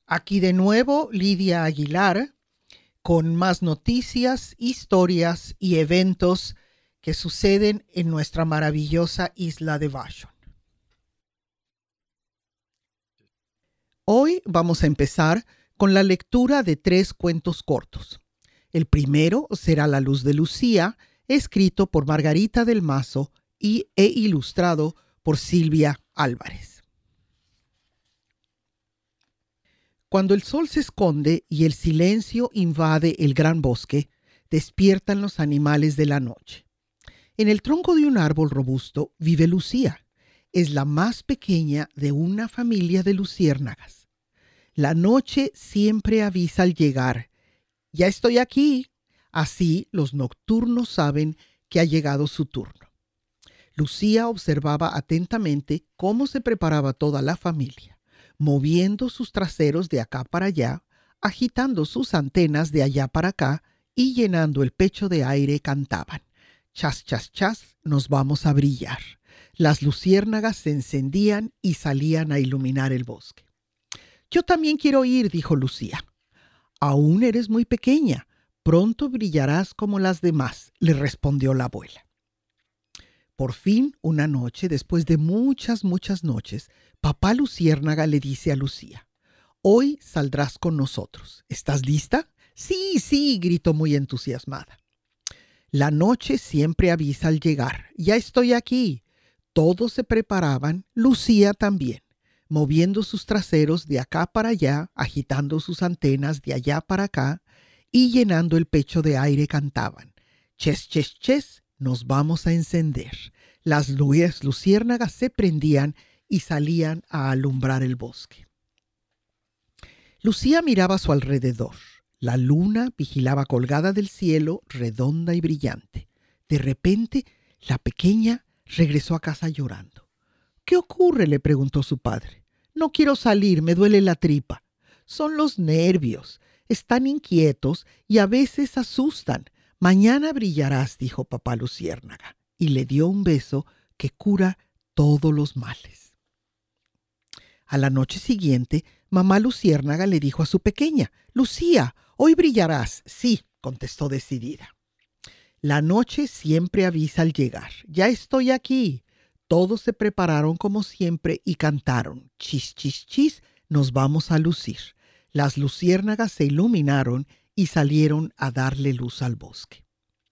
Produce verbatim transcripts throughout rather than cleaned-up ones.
Aquí de nuevo Lidia Aguilar con más noticias, historias y eventos que suceden en nuestra maravillosa isla de Vashon. Hoy vamos a empezar con la lectura de tres cuentos cortos. El primero será La luz de Lucía, escrito por Margarita del Mazo y, e ilustrado por Silvia Álvarez. Cuando el sol se esconde y el silencio invade el gran bosque, despiertan los animales de la noche. En el tronco de un árbol robusto vive Lucía. Es la más pequeña de una familia de luciérnagas. La noche siempre avisa al llegar. Ya estoy aquí. Así los nocturnos saben que ha llegado su turno. Lucía observaba atentamente cómo se preparaba toda la familia, moviendo sus traseros de acá para allá, agitando sus antenas de allá para acá y llenando el pecho de aire cantaban. Chas, chas, chas, nos vamos a brillar. Las luciérnagas se encendían y salían a iluminar el bosque. Yo también quiero ir, dijo Lucía. Aún eres muy pequeña. Pronto brillarás como las demás, le respondió la abuela. Por fin, una noche, después de muchas, muchas noches, papá Luciérnaga le dice a Lucía, hoy saldrás con nosotros. ¿Estás lista? Sí, sí, gritó muy entusiasmada. La noche siempre avisa al llegar. Ya estoy aquí. Todos se preparaban, Lucía también, moviendo sus traseros de acá para allá, agitando sus antenas de allá para acá y llenando el pecho de aire cantaban. Ches, ches, ches, nos vamos a encender. Las luciérnagas se prendían y salían a alumbrar el bosque. Lucía miraba a su alrededor. La luna vigilaba colgada del cielo, redonda y brillante. De repente, la pequeña regresó a casa llorando. ¿Qué ocurre?, le preguntó su padre. No quiero salir, me duele la tripa. Son los nervios. Están inquietos y a veces asustan. Mañana brillarás, dijo papá Luciérnaga, y le dio un beso que cura todos los males. A la noche siguiente, mamá Luciérnaga le dijo a su pequeña, Lucía, hoy brillarás. Sí, contestó decidida. La noche siempre avisa al llegar. Ya estoy aquí. Todos se prepararon como siempre y cantaron. Chis, chis, chis, nos vamos a lucir. Las luciérnagas se iluminaron y salieron a darle luz al bosque.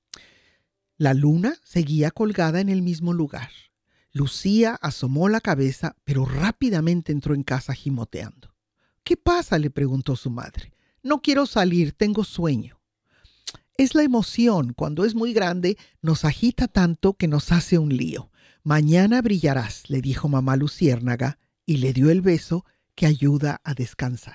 La luna seguía colgada en el mismo lugar. Lucía asomó la cabeza, pero rápidamente entró en casa gimoteando. ¿Qué pasa?, le preguntó su madre. No quiero salir, tengo sueño. Es la emoción, cuando es muy grande, nos agita tanto que nos hace un lío. Mañana brillarás, le dijo mamá Luciérnaga y le dio el beso que ayuda a descansar.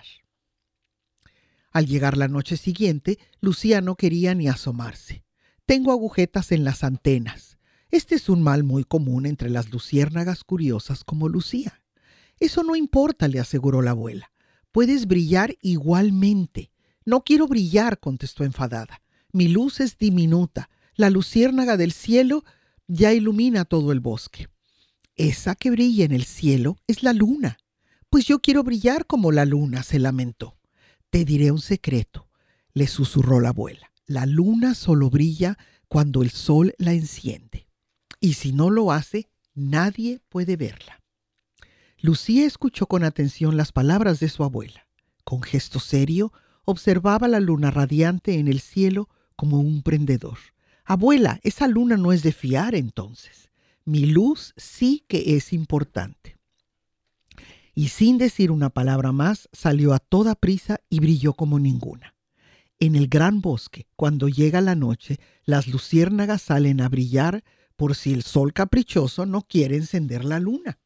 Al llegar la noche siguiente, Lucía no quería ni asomarse. Tengo agujetas en las antenas. Este es un mal muy común entre las luciérnagas curiosas como Lucía. Eso no importa, le aseguró la abuela. Puedes brillar igualmente. No quiero brillar, contestó enfadada. Mi luz es diminuta. La luciérnaga del cielo ya ilumina todo el bosque. Esa que brilla en el cielo es la luna. Pues yo quiero brillar como la luna, se lamentó. Te diré un secreto, le susurró la abuela. La luna solo brilla cuando el sol la enciende. Y si no lo hace, nadie puede verla. Lucía escuchó con atención las palabras de su abuela. Con gesto serio, observaba la luna radiante en el cielo como un prendedor. Abuela, esa luna no es de fiar entonces. Mi luz sí que es importante. Y sin decir una palabra más, salió a toda prisa y brilló como ninguna. En el gran bosque, cuando llega la noche, las luciérnagas salen a brillar por si el sol caprichoso no quiere encender la luna.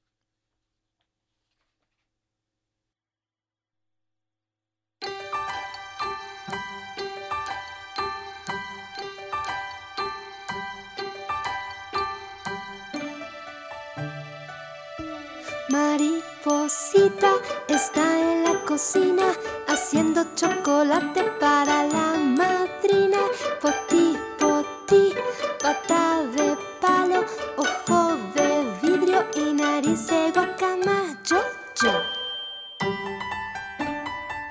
Mariposita está en la cocina haciendo chocolate para la madrina. Poti, poti, pata de palo, ojo de vidrio y nariz de guacamayo. Yo.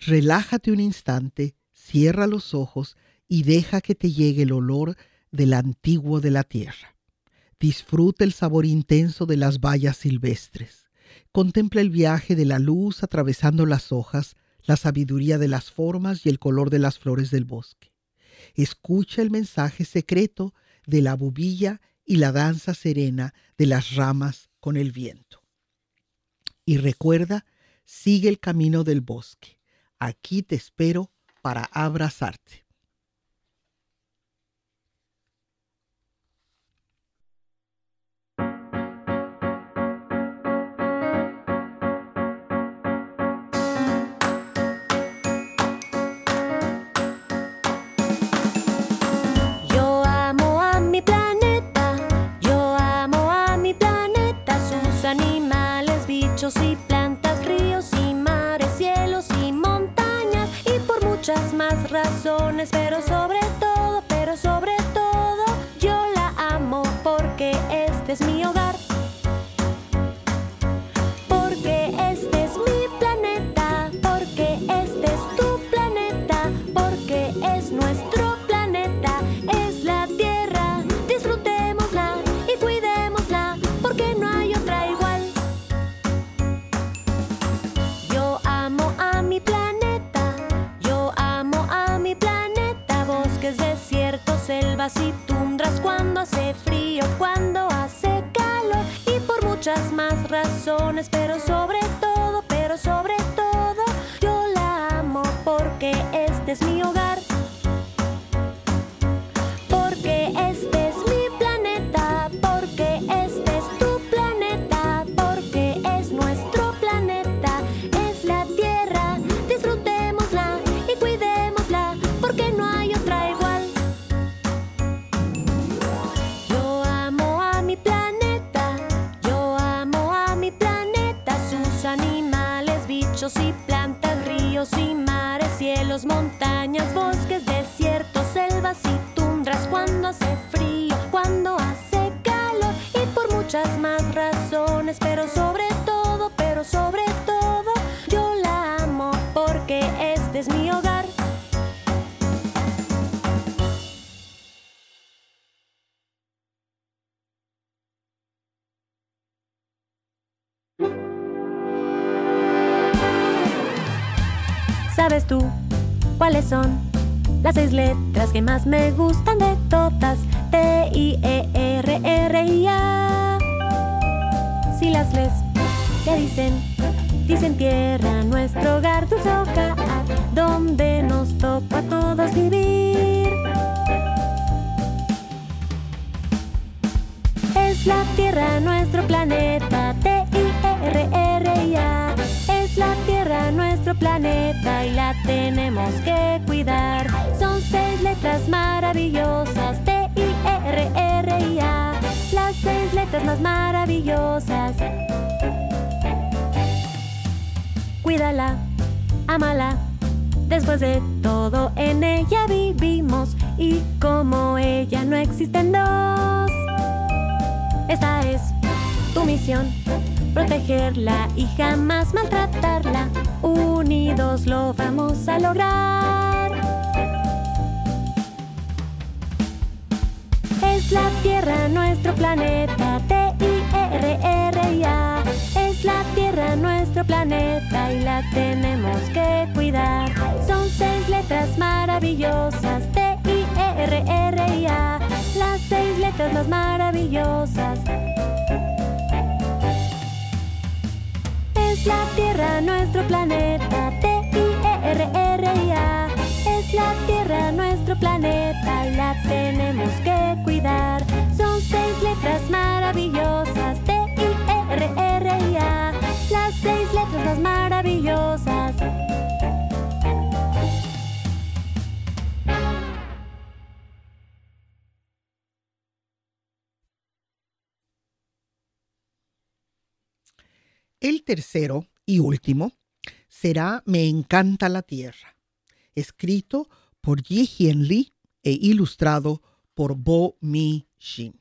Relájate un instante, cierra los ojos y deja que te llegue el olor del antiguo de la tierra. Disfruta el sabor intenso de las bayas silvestres. Contempla el viaje de la luz atravesando las hojas, la sabiduría de las formas y el color de las flores del bosque. Escucha el mensaje secreto de la bubilla y la danza serena de las ramas con el viento. Y recuerda, sigue el camino del bosque. Aquí te espero para abrazarte. Yo amo a mi planeta, yo amo a mi planeta, sus animales, bichos y plantas, ríos y mares, cielos y montañas, y por muchas más razones, pero sobre todo, pero sobre todo, yo la amo porque este es mi hogar. Porque este es mi planeta, porque este es tu planeta, porque es nuestro planeta, es la tierra, disfrutémosla y cuidémosla, porque no hay otra igual. Yo amo a mi planeta, yo amo a mi planeta, bosques, desiertos, selvas y tundras, cuando hace frío, cuando hace calor, y por muchas más razones, pero sobre todo, pero sobre todo, yo la amo porque este es mi hogar. Porque este es mi planeta, porque este es tu planeta, porque es nuestro planeta, es la tierra, disfrutémosla y cuidémosla, porque no hay otra igual. Yo amo a mi planeta, yo amo a mi planeta, sus animales, bichos y plantas, ríos y mares, cielos, montañas, bosques, desiertos, selvas y tundras, cuando hace frío, cuando hace calor, y por muchas más razones, pero sobre todo, pero sobre todo, yo la amo porque este es mi hogar. ¿Sabes tú cuáles son las seis letras que más me gustan de todas? T, I, E, R, R, I, A. Si las lees, ¿qué dicen? Dicen tierra, nuestro hogar, dulce hogar, donde nos toca a todos vivir. Es la tierra, nuestro planeta, T, I, E, R, R, I, A. Es la tierra, nuestro planeta, y la tenemos que cuidar. Son seis letras maravillosas, T, I, E, R, R, I, A. Las seis letras más maravillosas. Cuídala, ámala. Después de todo, en ella vivimos, y como ella no existen dos. Esta es tu misión, protegerla y jamás maltratarla. Unidos lo vamos a lograr. Es la tierra, nuestro planeta, T, I, E, R, R, I, A. Es la tierra, nuestro planeta, y la tenemos que cuidar. Son seis letras maravillosas, T, I, E, R, R, I, A. Las seis letras más maravillosas. Es la tierra, nuestro planeta, T, I, E, R, R, I, A. Es la tierra, nuestro planeta, y la tenemos que cuidar. Son seis letras maravillosas, T, I, E, R, R, I, A. Las seis letras más maravillosas. El tercero y último será Me encanta la tierra, escrito por Ji-Hyen Lee e ilustrado por Bo Mi-shin.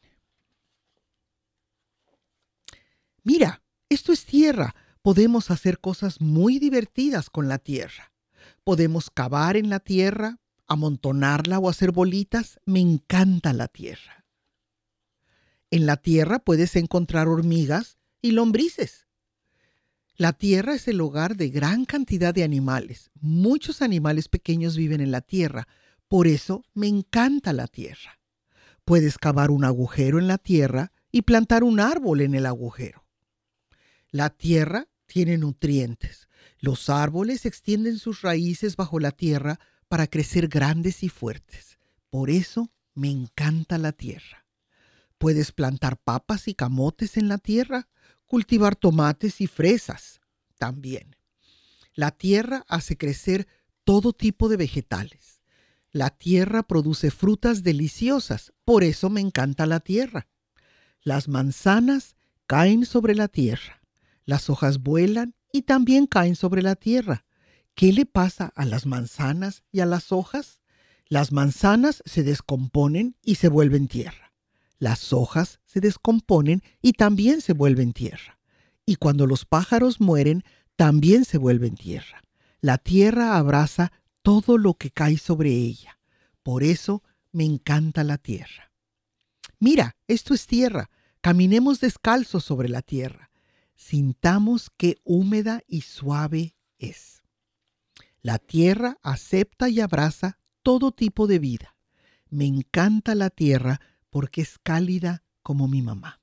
Mira, esto es tierra. Podemos hacer cosas muy divertidas con la tierra. Podemos cavar en la tierra, amontonarla o hacer bolitas. Me encanta la tierra. En la tierra puedes encontrar hormigas y lombrices. La tierra es el hogar de gran cantidad de animales. Muchos animales pequeños viven en la tierra. Por eso me encanta la tierra. Puedes cavar un agujero en la tierra y plantar un árbol en el agujero. La tierra tiene nutrientes. Los árboles extienden sus raíces bajo la tierra para crecer grandes y fuertes. Por eso me encanta la tierra. Puedes plantar papas y camotes en la tierra, cultivar tomates y fresas también. La tierra hace crecer todo tipo de vegetales. La tierra produce frutas deliciosas, por eso me encanta la tierra. Las manzanas caen sobre la tierra, las hojas vuelan y también caen sobre la tierra. ¿Qué le pasa a las manzanas y a las hojas? Las manzanas se descomponen y se vuelven tierra. Las hojas se descomponen y también se vuelven tierra. Y cuando los pájaros mueren, también se vuelven tierra. La tierra abraza todo lo que cae sobre ella. Por eso me encanta la tierra. Mira, esto es tierra. Caminemos descalzos sobre la tierra. Sintamos qué húmeda y suave es. La tierra acepta y abraza todo tipo de vida. Me encanta la tierra porque es cálida como mi mamá.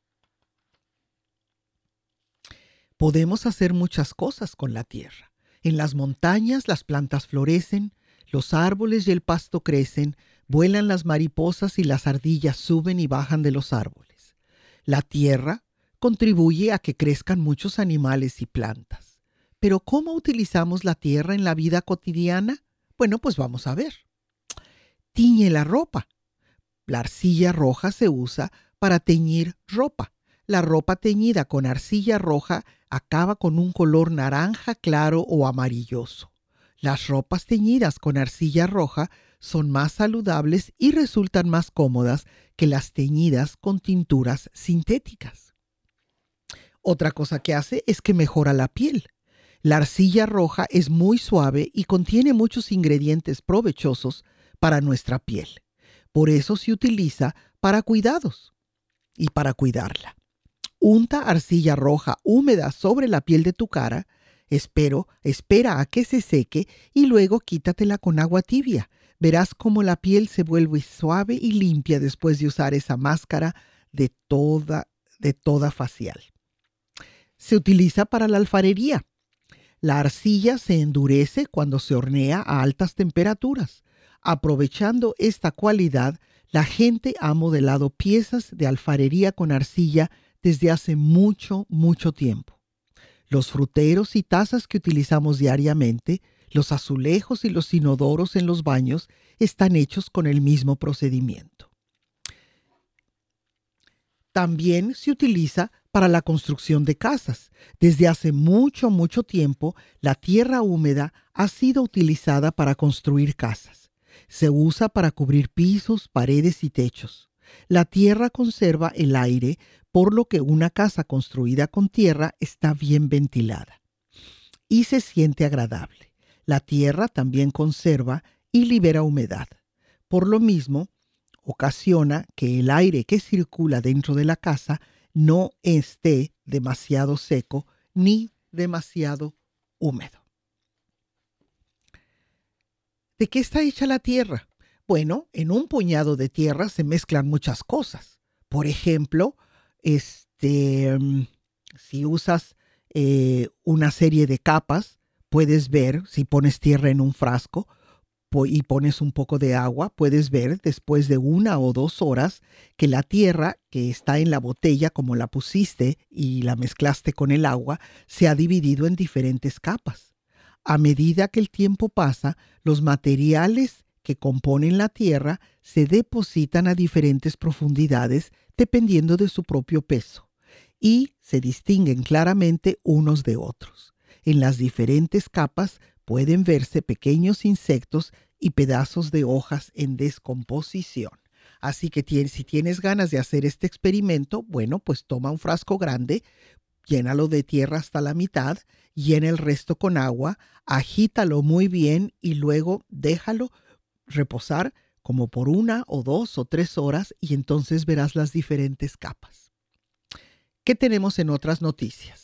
Podemos hacer muchas cosas con la tierra. En las montañas las plantas florecen, los árboles y el pasto crecen, vuelan las mariposas y las ardillas suben y bajan de los árboles. La tierra contribuye a que crezcan muchos animales y plantas. Pero ¿cómo utilizamos la tierra en la vida cotidiana? Bueno, pues vamos a ver. Tiñe la ropa. La arcilla roja se usa para teñir ropa. La ropa teñida con arcilla roja acaba con un color naranja claro o amarilloso. Las ropas teñidas con arcilla roja son más saludables y resultan más cómodas que las teñidas con tinturas sintéticas. Otra cosa que hace es que mejora la piel. La arcilla roja es muy suave y contiene muchos ingredientes provechosos para nuestra piel. Por eso se utiliza para cuidados y para cuidarla. Unta arcilla roja húmeda sobre la piel de tu cara. Espero, espera a que se seque y luego quítatela con agua tibia. Verás cómo la piel se vuelve suave y limpia después de usar esa máscara de toda, de toda facial. Se utiliza para la alfarería. La arcilla se endurece cuando se hornea a altas temperaturas. Aprovechando esta cualidad, la gente ha modelado piezas de alfarería con arcilla desde hace mucho, mucho tiempo. Los fruteros y tazas que utilizamos diariamente, los azulejos y los inodoros en los baños están hechos con el mismo procedimiento. También se utiliza para la construcción de casas. Desde hace mucho, mucho tiempo, la tierra húmeda ha sido utilizada para construir casas. Se usa para cubrir pisos, paredes y techos. La tierra conserva el aire, por lo que una casa construida con tierra está bien ventilada y se siente agradable. La tierra también conserva y libera humedad. Por lo mismo, ocasiona que el aire que circula dentro de la casa no esté demasiado seco ni demasiado húmedo. ¿De qué está hecha la tierra? Bueno, en un puñado de tierra se mezclan muchas cosas. Por ejemplo, este, si usas eh, una serie de capas, puedes ver, si pones tierra en un frasco y pones un poco de agua, puedes ver después de una o dos horas que la tierra que está en la botella, como la pusiste y la mezclaste con el agua, se ha dividido en diferentes capas. A medida que el tiempo pasa, los materiales que componen la tierra se depositan a diferentes profundidades dependiendo de su propio peso y se distinguen claramente unos de otros. En las diferentes capas pueden verse pequeños insectos y pedazos de hojas en descomposición. Así que si tienes ganas de hacer este experimento, bueno, pues toma un frasco grande, llénalo de tierra hasta la mitad, llena el resto con agua, agítalo muy bien y luego déjalo reposar como por una o dos o tres horas y entonces verás las diferentes capas. ¿Qué tenemos en otras noticias?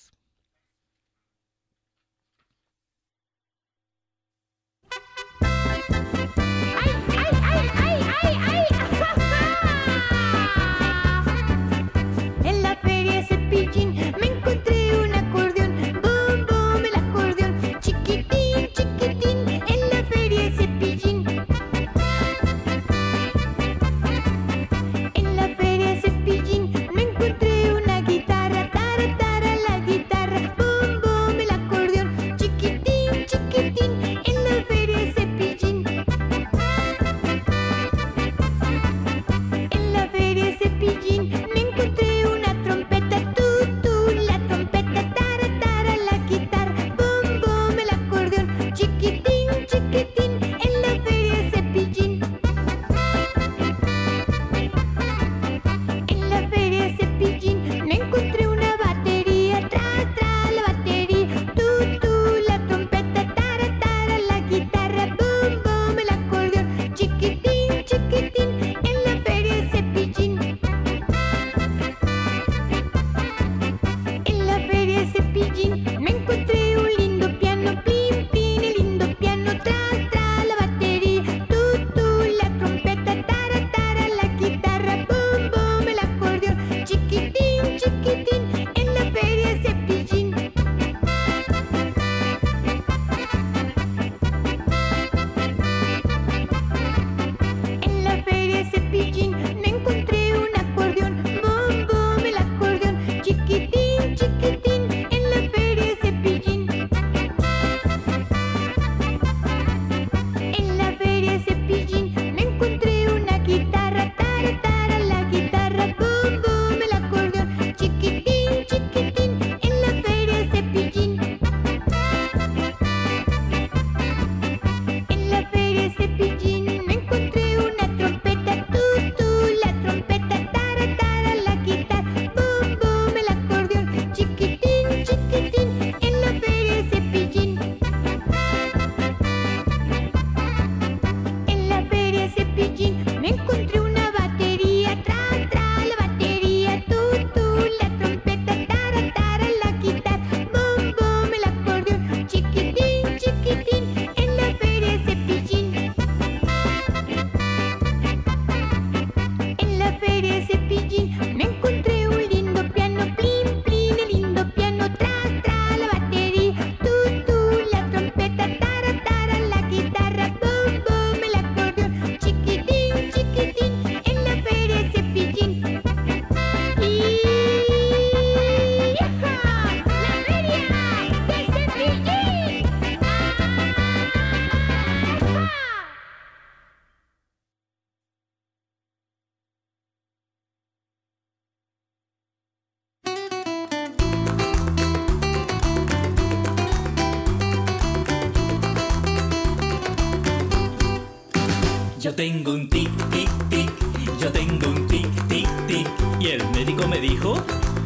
Yo tengo un tic, tic, tic, yo tengo un tic, tic, tic, y el médico me dijo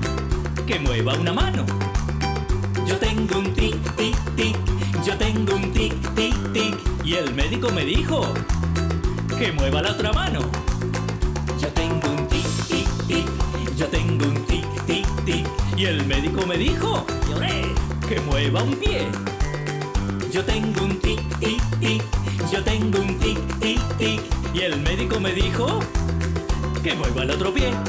que mueva una mano. Yo tengo un tic, tic, tic, yo tengo un tic, tic, tic, y el médico me dijo que mueva la otra mano. Yo tengo un tic, tic, tic, yo tengo un tic, tic, tic, y el médico me dijo, lloré, que mueva un pie. Yo tengo un tic, tic, tic, yo tengo un tic, tic, tic, y el médico me dijo que mueva el otro pie.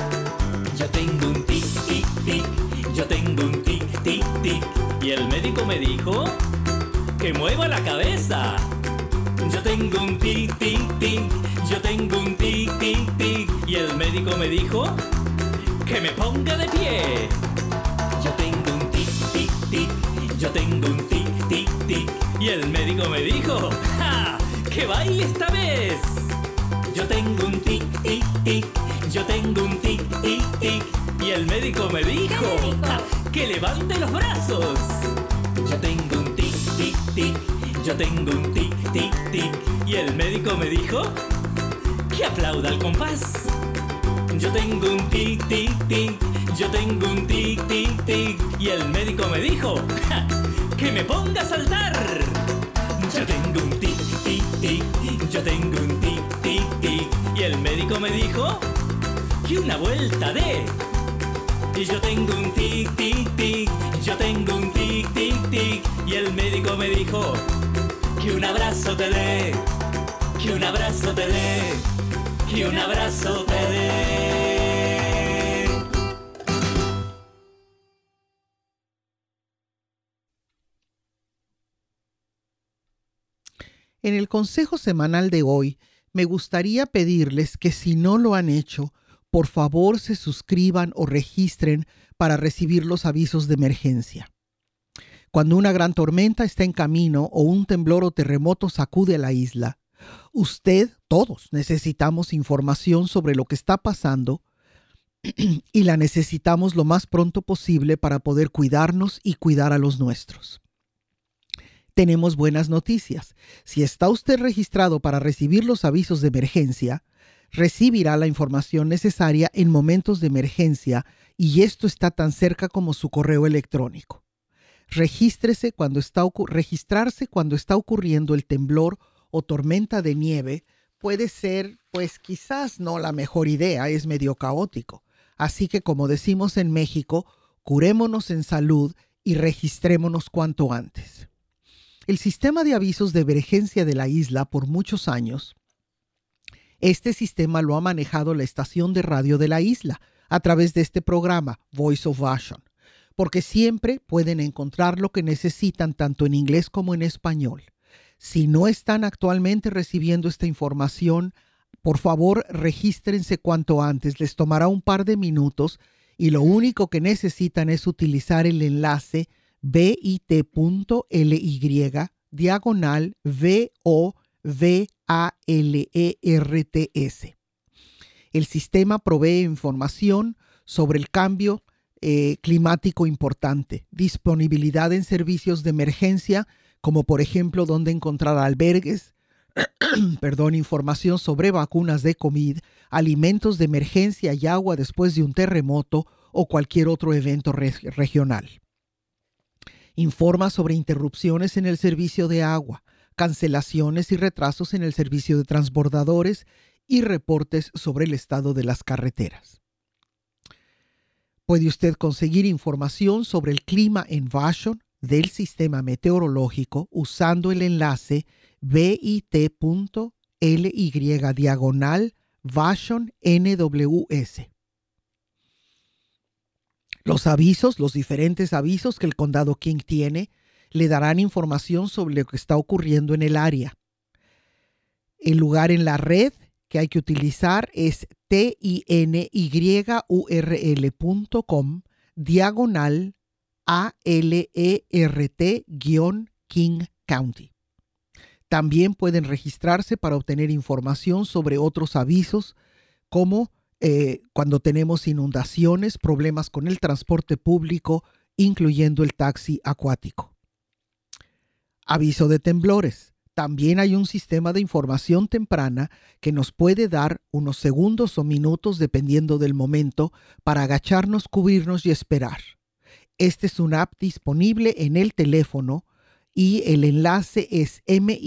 Yo tengo un tic, tic, tic, yo tengo un tic, tic, tic, y el médico me dijo que mueva la cabeza. Yo tengo un tic, tic, tic, yo tengo un tic, tic, tic, y el médico me dijo que me ponga de pie. Yo tengo un tic, tic, tic, yo tengo un tic, tic, tic, y el médico me dijo, ¡ja! ¡Que baile esta vez! Yo tengo un tic, tic, tic, yo tengo un tic, tic, tic, y el médico me dijo, ¡ja! ¡Que levante los brazos! Yo tengo un tic, tic, tic, yo tengo un tic, tic, tic, y el médico me dijo que aplauda al compás. Yo tengo un tic, tic, tic, Yo tengo un tic, tic, tic. Y el médico me dijo, ¡ja!, que me ponga a saltar. Yo tengo un tic, tic, tic. Yo tengo un tic, tic, tic. Y el médico me dijo que una vuelta dé. Y yo tengo un tic, tic, tic. Yo tengo un tic, tic, tic. Y el médico me dijo que un abrazo te dé. Que un abrazo te dé. Que un abrazo te dé. En el consejo semanal de hoy, me gustaría pedirles que si no lo han hecho, por favor se suscriban o registren para recibir los avisos de emergencia. Cuando una gran tormenta está en camino o un temblor o terremoto sacude a la isla, usted, todos, necesitamos información sobre lo que está pasando y la necesitamos lo más pronto posible para poder cuidarnos y cuidar a los nuestros. Tenemos buenas noticias. Si está usted registrado para recibir los avisos de emergencia, recibirá la información necesaria en momentos de emergencia y esto está tan cerca como su correo electrónico. Regístrese cuando está ocu- registrarse cuando está ocurriendo el temblor o tormenta de nieve puede ser, pues quizás no la mejor idea, es medio caótico. Así que, como decimos en México, curémonos en salud y registrémonos cuanto antes. El sistema de avisos de emergencia de la isla por muchos años, este sistema lo ha manejado la estación de radio de la isla a través de este programa, Voice of Vashon, porque siempre pueden encontrar lo que necesitan tanto en inglés como en español. Si no están actualmente recibiendo esta información, por favor regístrense cuanto antes. Les tomará un par de minutos y lo único que necesitan es utilizar el enlace bit.ly diagonal V O V A L E R T S. El sistema provee información sobre el cambio eh, climático importante, disponibilidad en servicios de emergencia, como por ejemplo dónde encontrar albergues, perdón, información sobre vacunas de COVID, alimentos de emergencia y agua después de un terremoto o cualquier otro evento re- regional. Informa sobre interrupciones en el servicio de agua, cancelaciones y retrasos en el servicio de transbordadores y reportes sobre el estado de las carreteras. Puede usted conseguir información sobre el clima en Vashon del sistema meteorológico usando el enlace bit.ly diagonal Vashon N W S. Los avisos, los diferentes avisos que el condado King tiene, le darán información sobre lo que está ocurriendo en el área. El lugar en la red que hay que utilizar es tinyurl.com diagonal A L E R T King County. También pueden registrarse para obtener información sobre otros avisos como Eh, cuando tenemos inundaciones, problemas con el transporte público, incluyendo el taxi acuático. Aviso de temblores. También hay un sistema de información temprana que nos puede dar unos segundos o minutos, dependiendo del momento, para agacharnos, cubrirnos y esperar. Este es una app disponible en el teléfono y el enlace es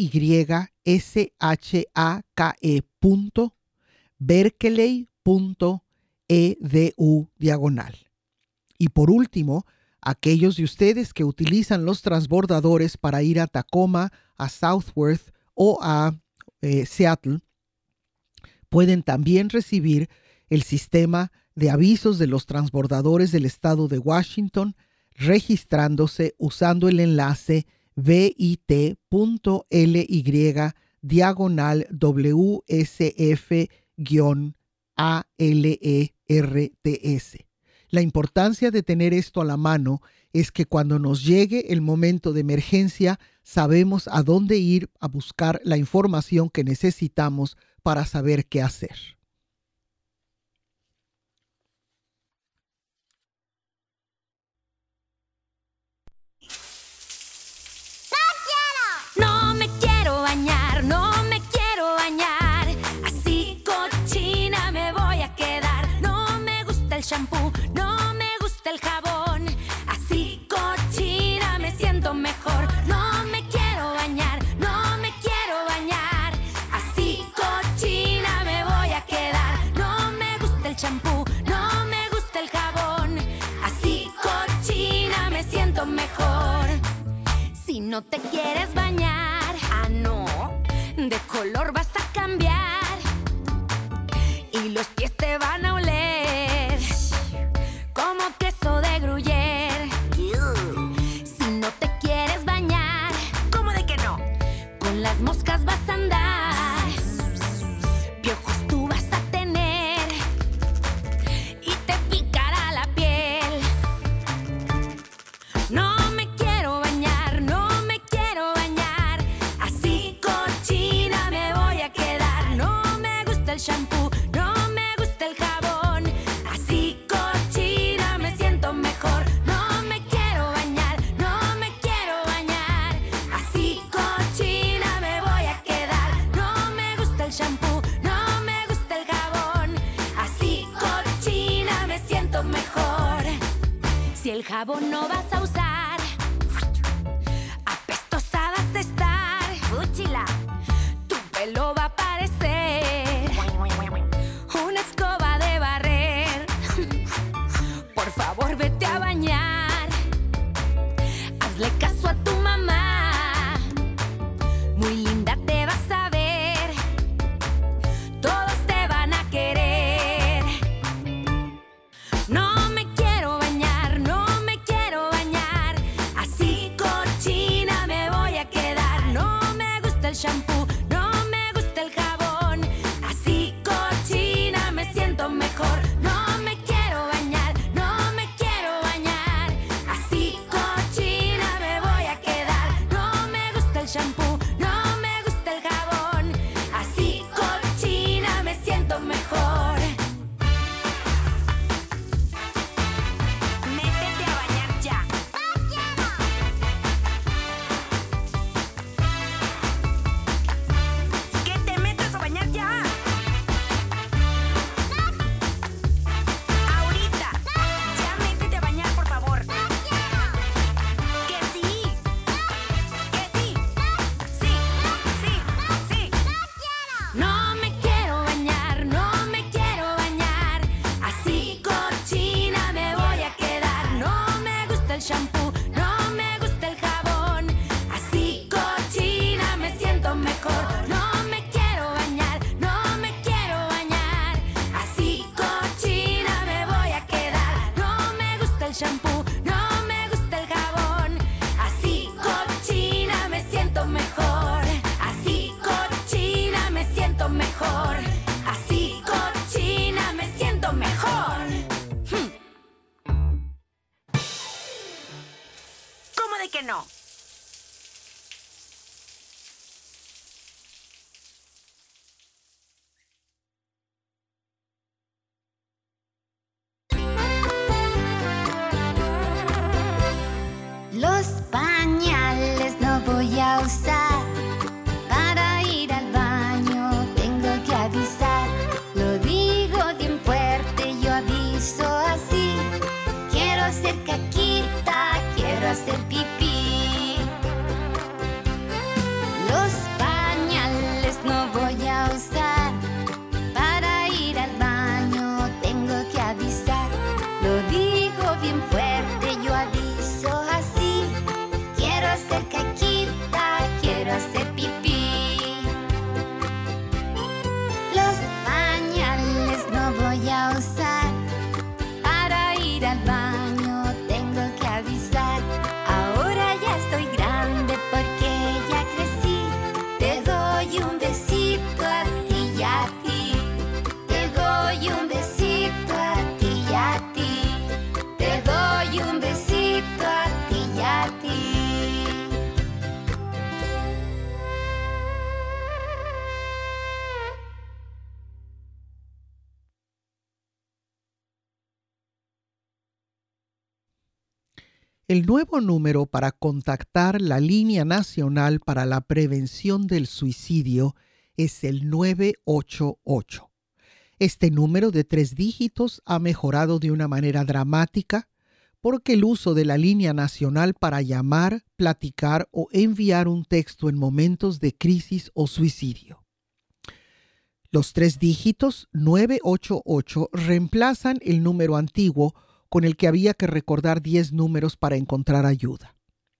myshake.berkeley punto edu diagonal. Y por último, aquellos de ustedes que utilizan los transbordadores para ir a Tacoma, a Southworth o a eh, Seattle, pueden también recibir el sistema de avisos de los transbordadores del estado de Washington registrándose usando el enlace bit.ly diagonal W S F A L E R T S. La importancia de tener esto a la mano es que cuando nos llegue el momento de emergencia, sabemos a dónde ir a buscar la información que necesitamos para saber qué hacer. No me quiero bañar, no me quiero bañar. Así cochina me voy a quedar. No me gusta el shampoo, no me no te quieres bañar, ah no, de color vas a cambiar y los pies te van a oler como queso de gruyere. Si no te quieres bañar, ¿cómo de que no? Con las moscas vas a andar, piojos tú vas a tener y te picará la piel. No me quiero bañar, no me quiero bañar, así cochina me voy a quedar. No me gusta el shampoo, no me gusta el jabón, así cochina me siento mejor. No me quiero bañar, no me quiero bañar, así cochina me voy a quedar. No me gusta el shampoo, no me gusta el jabón, así cochina me siento mejor. Si el jabón no vas a usar, apestosa vas a estar. Fúchila, tu pelo va a parecer una escoba de barrer. Por favor, vete a bañar, hazle caso a tu mamá, muy linda te vas a ver, todos te van a querer. No me quiero bañar, no me quiero bañar, así cochina me voy a quedar. No me gusta el shampoo, no me gusta el jabón, así cochina me siento mejor. No me quiero bañar, no me quiero bañar, así cochina me voy a quedar. No me gusta el shampoo, no me gusta el jabón, así cochina me siento mejor. Métete a bañar ya. ¿Qué te metes a bañar ya? Ahorita. Ya métete a bañar, por favor. Que sí. Que sí. Sí, sí, sí. No me quiero bañar, no me quiero bañar, así cochina me voy a quedar. No me gusta el shampoo, no me gusta el jabón, así cochina me siento mejor. No me quiero bañar, no me quiero bañar, así cochina me voy a quedar. No me gusta el shampoo, no me gusta el jabón, así cochina me siento mejor. Así cochina me siento mejor, así cochina me siento mejor. Hmm. ¿Cómo de que no? Los pañales no voy a usar, para ir al baño tengo que avisar. Lo digo bien fuerte, yo aviso así. Quiero hacer caquita, quiero hacer pipí. Los pañales no voy a usar, para ir al baño tengo que avisar. Lo digo bien fuerte, yo aviso así. Quiero hacer caquita, quiero hacer pipí. Los pañales no voy a usar, para ir al baño tengo que avisar. Ahora ya estoy grande porque ya crecí. Te doy un besito a ti y a ti. Te doy un besito a ti y a ti. Te doy un besito a ti y a ti. El nuevo número para contactar la Línea Nacional para la Prevención del Suicidio es el nueve ocho ocho. Este número de tres dígitos ha mejorado de una manera dramática porque el uso de la Línea Nacional para llamar, platicar o enviar un texto en momentos de crisis o suicidio. Los tres dígitos nueve ocho ocho reemplazan el número antiguo con el que había que recordar diez números para encontrar ayuda.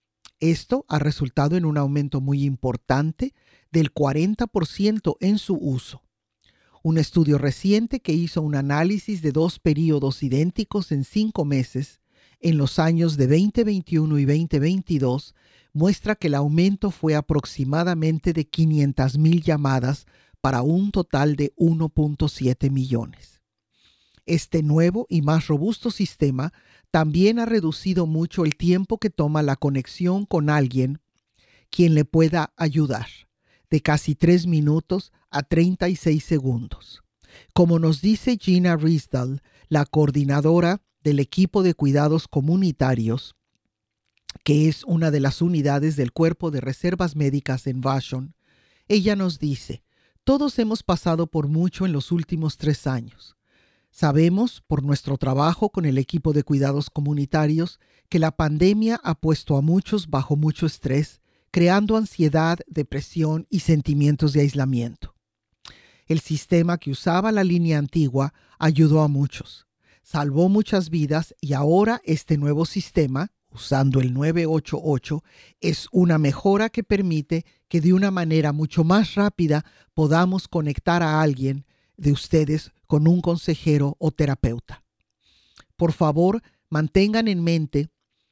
Esto ha resultado en un aumento muy importante del cuarenta por ciento en su uso. Un estudio reciente que hizo un análisis de dos periodos idénticos en cinco meses, en los años de veinte veintiuno y veinte veintidós, muestra que el aumento fue aproximadamente de quinientas mil llamadas para un total de uno punto siete millones. Este nuevo y más robusto sistema también ha reducido mucho el tiempo que toma la conexión con alguien quien le pueda ayudar, de casi tres minutos a treinta y seis segundos. Como nos dice Gina Riesdahl, la coordinadora del equipo de cuidados comunitarios, que es una de las unidades del Cuerpo de Reservas Médicas en Vashon, ella nos dice: todos hemos pasado por mucho en los últimos tres años. Sabemos, por nuestro trabajo con el equipo de cuidados comunitarios, que la pandemia ha puesto a muchos bajo mucho estrés, creando ansiedad, depresión y sentimientos de aislamiento. El sistema que usaba la línea antigua ayudó a muchos, salvó muchas vidas y ahora este nuevo sistema, usando el nueve ocho ocho, es una mejora que permite que de una manera mucho más rápida podamos conectar a alguien de ustedes con un consejero o terapeuta. Por favor, mantengan en mente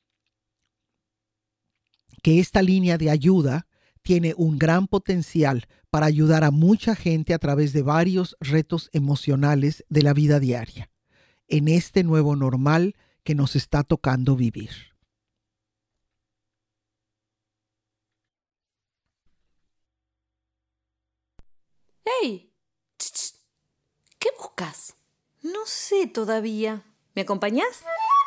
que esta línea de ayuda tiene un gran potencial para ayudar a mucha gente a través de varios retos emocionales de la vida diaria, en este nuevo normal que nos está tocando vivir. ¡Hey! Ch, ch. ¿Qué buscas? No sé todavía. ¿Me acompañás?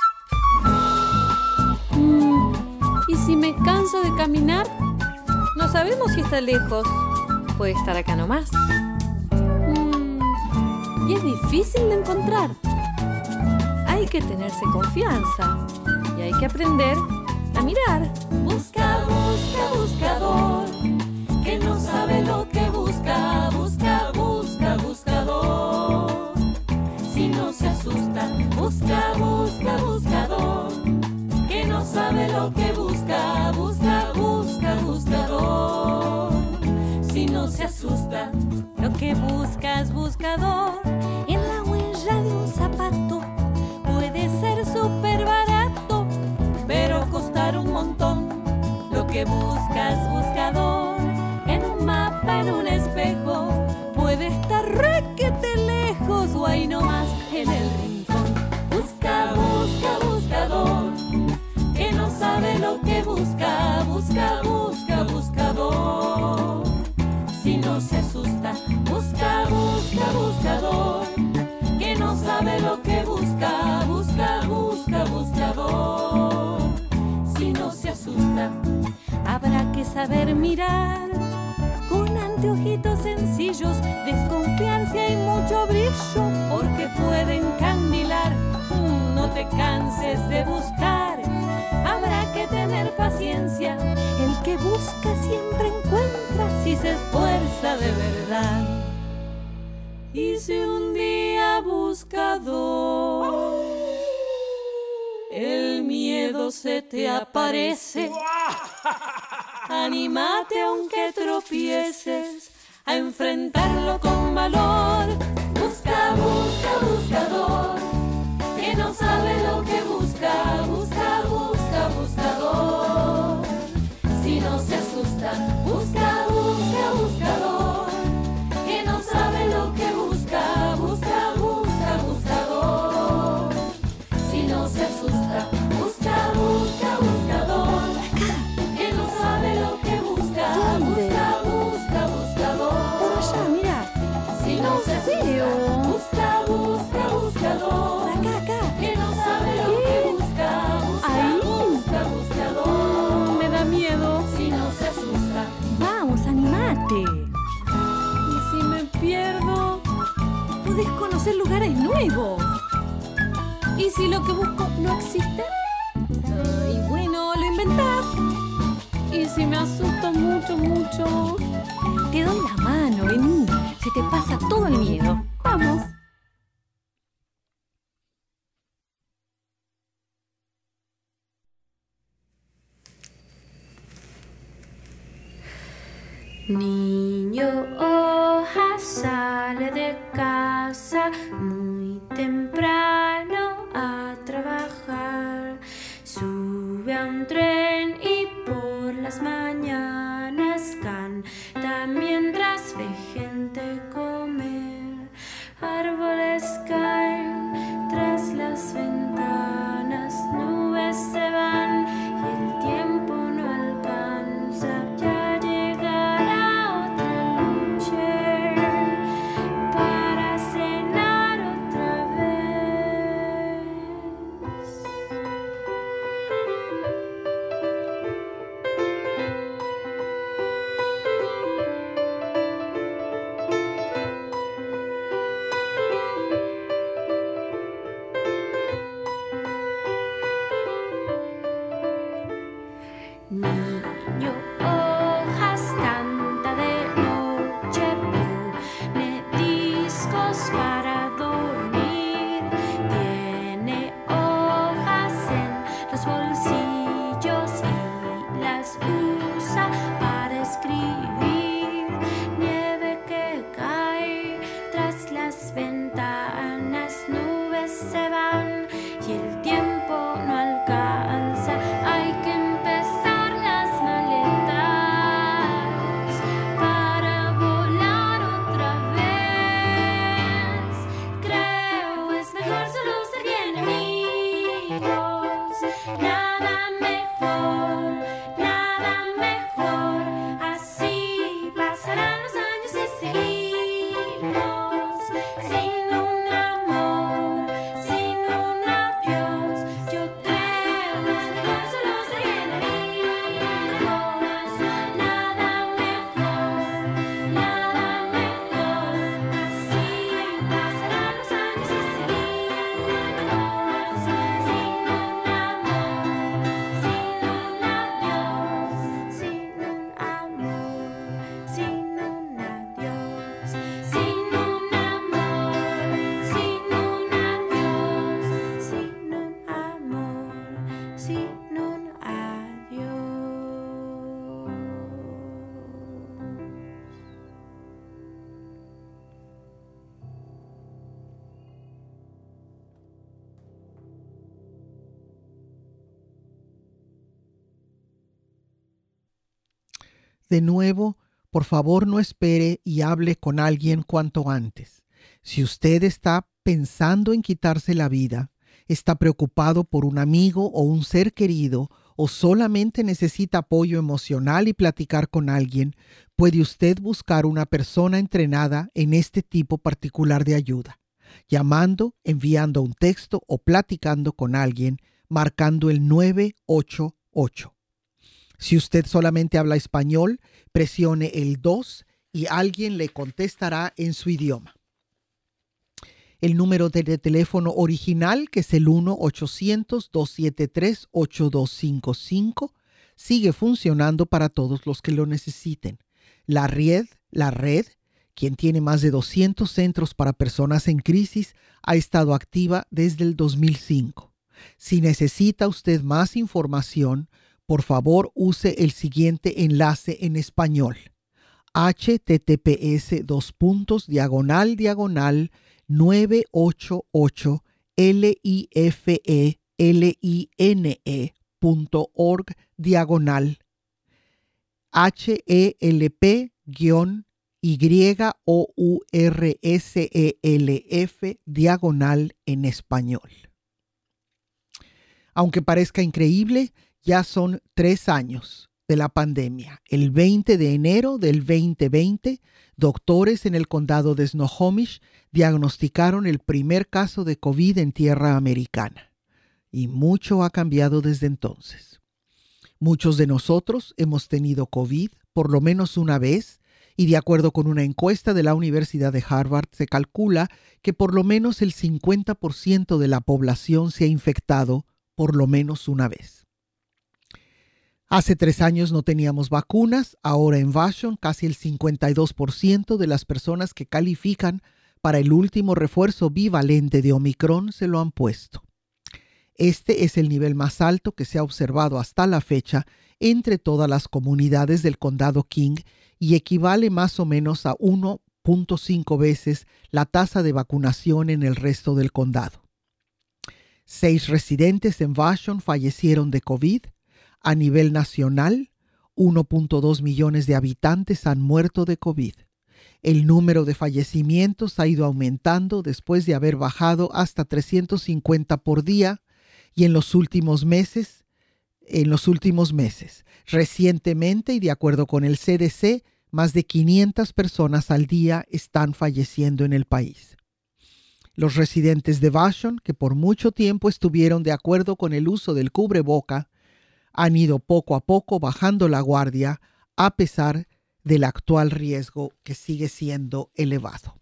Mm, ¿y si me canso de caminar? No sabemos si está lejos. Puede estar acá nomás. Mm, y es difícil de encontrar. Hay que tenerse confianza y hay que aprender a mirar. Busca, busca, buscador, que no sabe lo que busca. Busca, busca, buscador, si no se asusta. Busca, busca, buscador, que no sabe lo que busca. Busca, busca, buscador, si no se asusta. Lo que buscas, buscador, en la huella de un zapato. Puede ser súper barato, pero costar un montón. lo que buscas, buscador, En un mapa, en un espejo, puede estar requete lejos o ahí nomás en el rincón. Busca, busca, buscador, que no sabe lo que busca. Busca, busca, buscador, si no se asusta. Busca, busca, buscador, que no sabe lo que busca. Busca, busca, buscador, si no se asusta. Habrá que saber mirar con anteojitos sencillos, desconfianza y mucho brillo, Porque pueden candilar, mm, no te canses de buscar. Habrá que tener paciencia, el que busca siempre encuentra si se esfuerza de verdad. Y si un día buscador el miedo se te aparece, anímate aunque tropieces a enfrentarlo con valor. Busca, busca, buscador, que no sabe lo que busca. Busca, busca, buscador, si no se asusta. Busca, busca, buscador, que no sabe lo que busca. Busca, busca, buscador, si no se asusta. Busca, busca, buscador, que no sabe lo que busca. ¿Dónde? Busca, busca, buscador, Por allá, mira. si no se asusta. Veo. Busca, busca, buscador, Por acá, acá. que no sabe lo que busca. Busca, Ahí. busca, buscador, Me da miedo. si no se asusta. Vamos, animate. y si me pierdo, Podés conocer lugares nuevos. y si lo que busco no existe, Y bueno, lo inventás. y si me asusto mucho, mucho, Te doy la mano, vení. Se te pasa todo el miedo. Vamos. Niño hoja sale de casa muy temprano a trabajar. Sube a un tren y por las mañanas canta mientras ve gente comer. Árboles caen tras las ventanas, nubes se van y el tiempo no alcanza. Ya llegará otra noche para cenar otra vez. Niño hojas canta de noche, pone discos para dormir. Tiene hojas en los bolsillos y las usa para escribir. Nieve que cae tras las ventanas, nubes se van y el tiempo no alcanza. Hay que empezar las maletas para volar otra vez. Creo es mejor solo ser bien amigos. Nada mejor, nada mejor. Así pasarán los años y seguimos sin un amor, sin un adiós. Yo creo es mejor solo ser bien amigos. Nada mejor, nada mejor. Así pasarán los años y seguimos sin un amor, sin un adiós, sin un amor, sin un adiós, sin un amor, sin un adiós, sin un amor, sin un adiós. De nuevo, por favor no espere y hable con alguien cuanto antes. Si usted está pensando en quitarse la vida, está preocupado por un amigo o un ser querido, o solamente necesita apoyo emocional y platicar con alguien, puede usted buscar una persona entrenada en este tipo particular de ayuda, llamando, enviando un texto o platicando con alguien, marcando el nueve ocho ocho. Si usted solamente habla español, presione el dos y alguien le contestará en su idioma. El número de teléfono original, que es el uno ochocientos, dos siete tres, ocho dos cinco cinco, sigue funcionando para todos los que lo necesiten. La red, la red, quien tiene más de doscientos centros para personas en crisis, ha estado activa desde el dos mil cinco. Si necesita usted más información, por favor use el siguiente enlace en español: https dos puntos diagonal diagonal nueve ocho ocho life line punto org diagonal help guión y o u r s e l f diagonal en español. Aunque parezca increíble, ya son tres años de la pandemia. El veinte de enero del veinte veinte, doctores en el condado de Snohomish diagnosticaron el primer caso de COVID en tierra americana. Y mucho ha cambiado desde entonces. Muchos de nosotros hemos tenido COVID por lo menos una vez, y de acuerdo con una encuesta de la Universidad de Harvard, se calcula que por lo menos el cincuenta por ciento de la población se ha infectado por lo menos una vez. Hace tres años no teníamos vacunas. Ahora en Vashon casi el cincuenta y dos por ciento de las personas que califican para el último refuerzo bivalente de Omicron se lo han puesto. Este es el nivel más alto que se ha observado hasta la fecha entre todas las comunidades del condado King y equivale más o menos a uno punto cinco veces la tasa de vacunación en el resto del condado. Seis residentes en Vashon fallecieron de COVID. A nivel nacional, uno punto dos millones de habitantes han muerto de COVID. El número de fallecimientos ha ido aumentando después de haber bajado hasta trescientos cincuenta por día y en los últimos meses, en los últimos meses. Recientemente, y de acuerdo con el C D C, más de quinientas personas al día están falleciendo en el país. Los residentes de Vashon, que por mucho tiempo estuvieron de acuerdo con el uso del cubreboca, han ido poco a poco bajando la guardia a pesar del actual riesgo que sigue siendo elevado.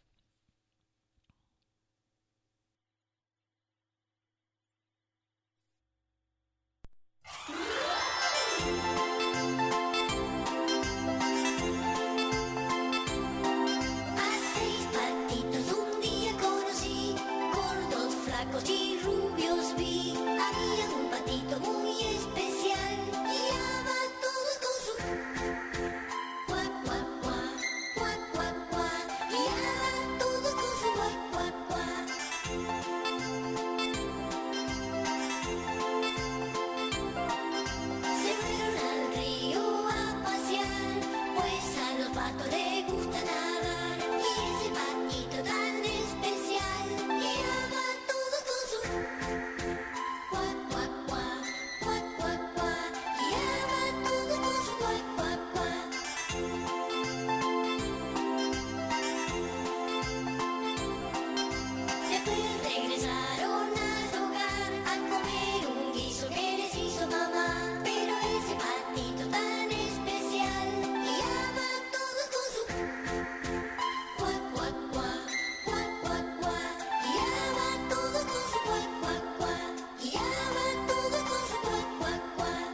A seis patitos un día conocí, gordos, flacos y rubios vi. Había un patito muy especial, guiaba a todos con su cuac, cuac, cuac, cuac, cuac, cuac, guiaba a todos con su cuac, cuac, cuac. Se fueron al río a pasear, pues a los patos les gusta nadar. Y ese patito tan especial guiaba a todos con su cuac, cuac, cuac, cuac, cuac, cuac, guiaba a todos con su cuac, cuac, cuac. Después regresaron a su hogar a comer un guiso que les hizo mamá. Pero ese patito tan especial guiaba a todos con su cuac, cuac, cuac, cuac, cuac, cuac, guiaba a todos con su cuac, cuac, cuac, guiaba a todos con su cuac, cuac, cuac.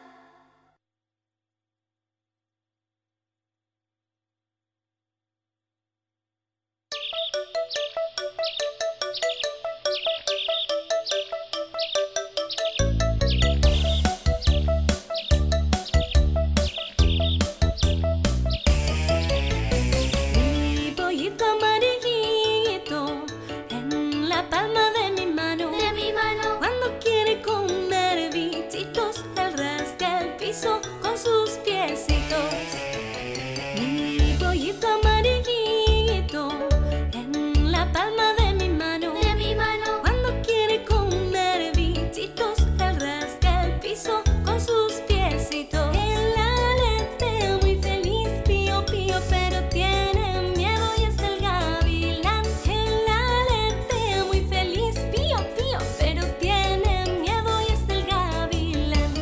Mi pollito amarillito en la palma de mi mano. De mi mano, Cuando quiere comer bichitos, él rasca el piso con sus piecitos. Mi pollito amarillito en la palma de mi mano. de mi mano, Cuando quiere comer bichitos, él rasca el piso con sus piecitos. Él aletea muy feliz, pío, pío, pero tiene miedo y es el gavilán. Él aletea muy feliz, pío, pío, pero tiene miedo y es el gavilán.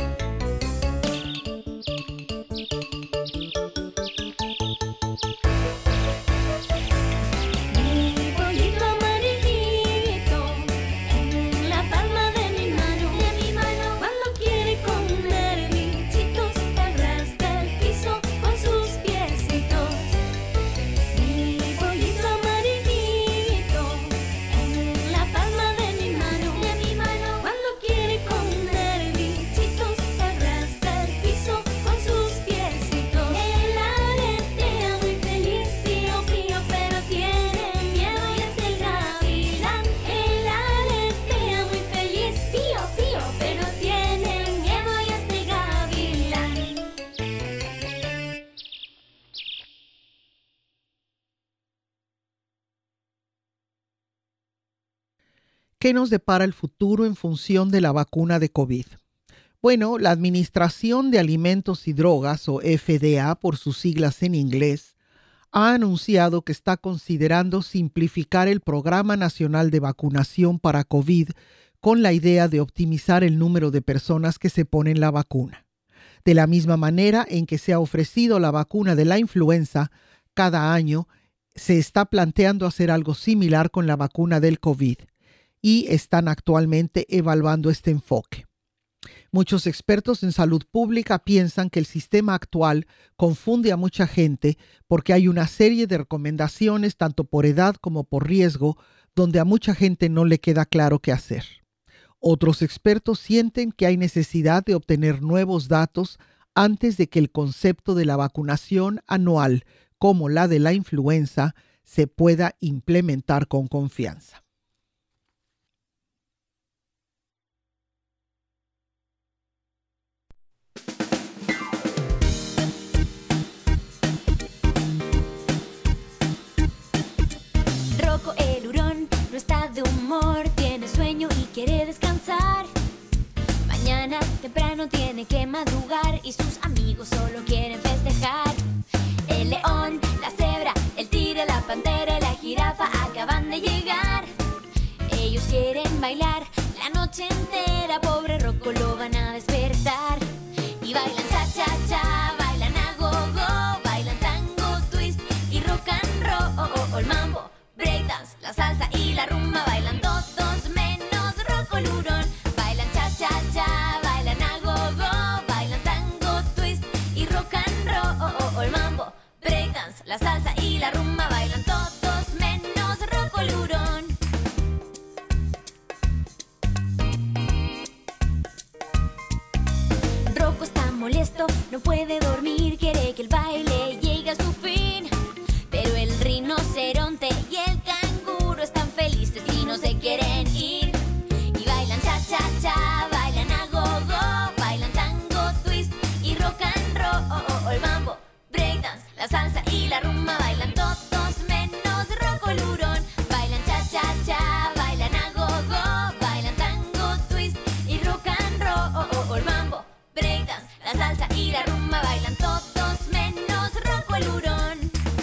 Mi pollito amarillito en la palma de mi mano. de mi mano, Cuando quiere comer bichitos, él rasca el piso con sus piecitos. Mi pollito amarillito en la palma de mi mano. de mi mano, Cuando quiere comer bichitos, él rasca el piso con sus piecitos. Él aletea muy feliz, pío, pío, pero tiene miedo y es el gavilán. Él aletea muy feliz, pío, pío, pero tiene miedo y es el gavilán. ¿Qué nos depara el futuro en función de la vacuna de COVID? Bueno, la Administración de Alimentos y Drogas, o F D A por sus siglas en inglés, ha anunciado que está considerando simplificar el Programa Nacional de Vacunación para COVID con la idea de optimizar el número de personas que se ponen la vacuna. De la misma manera en que se ha ofrecido la vacuna de la influenza cada año, se está planteando hacer algo similar con la vacuna del COVID y están actualmente evaluando este enfoque. Muchos expertos en salud pública piensan que el sistema actual confunde a mucha gente porque hay una serie de recomendaciones tanto por edad como por riesgo donde a mucha gente no le queda claro qué hacer. Otros expertos sienten que hay necesidad de obtener nuevos datos antes de que el concepto de la vacunación anual, como la de la influenza, se pueda implementar con confianza. Rocco el hurón no está de humor, tiene sueño y quiere descansar. Mañana temprano tiene que madrugar y sus amigos solo quieren festejar. El león, la cebra, el tigre, la pantera y la jirafa acaban de llegar. Ellos quieren bailar la noche entera, pobre Rocco lo van a despertar. Y bailan cha-cha-cha, bailan a go-go, bailan tango, twist y rock and roll. El mambo, breakdance, la salsa y la rumba bailan todos menos Rocco el hurón. Bailan cha-cha-cha, bailan a go-go, bailan tango, twist y rock and roll. El mambo, breakdance, la salsa y la rumba bailan todos menos Rocco el hurón. Rocco está molesto, no puede dormir, quiere que el baile llegue a su fin. Pero el rinoceronte y el canguro están felices y no se quieren ir. Y bailan cha-cha-cha, bailan a go-go, bailan tango, twist y rock and roll. El mambo, breakdance, la salsa y la rumba bailan todos menos Rocco el hurón. Bailan cha-cha-cha, bailan a go-go, bailan tango, twist y rock and roll. El mambo, breakdance, la salsa y la rumba bailan todos menos Rocco el hurón.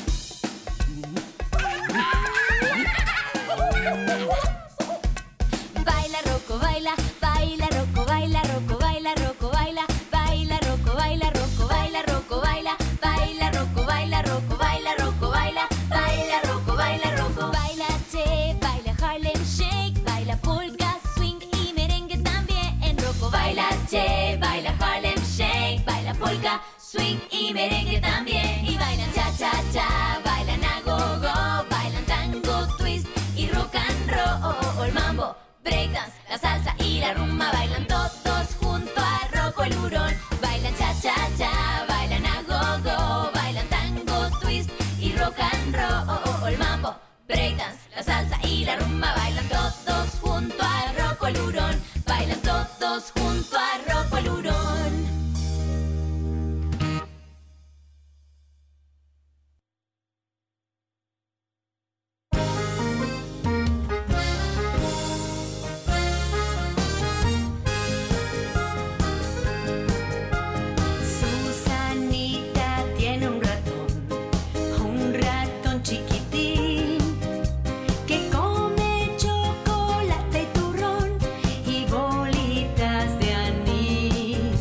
Baila Rocco, baila, baila Rocco, baila Rocco, baila Rocco, baila, baila Rocco, baila Rocco, baila Rocco, baila, baila Rocco, baila Rocco, baila Rocco, baila, baila Rocco, baila Rocco, baila che, baila Harlem Shake, baila polka, swing y merengue también. Rocco baila che, baila Harlem Shake, baila polka, swing y merengue también. Y bailan cha cha cha, bailan a go go, bailan tango, twist y rock and roll. El mambo, breakdance, la salsa y la rumba bailan todos junto a Rocco el hurón. Bailan cha cha cha, bailan a go go, bailan tango, twist y rock and roll. El mambo, breakdance, la salsa y la rumba bailan todos junto a Rocco el hurón. Bailan todos junto a Rocco el hurón. Susanita tiene un ratón, un ratón chiquitín, que come chocolate y turrón y bolitas de anís.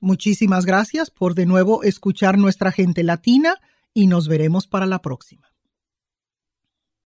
Muchísimas gracias por de nuevo escuchar nuestra gente latina y nos veremos para la próxima.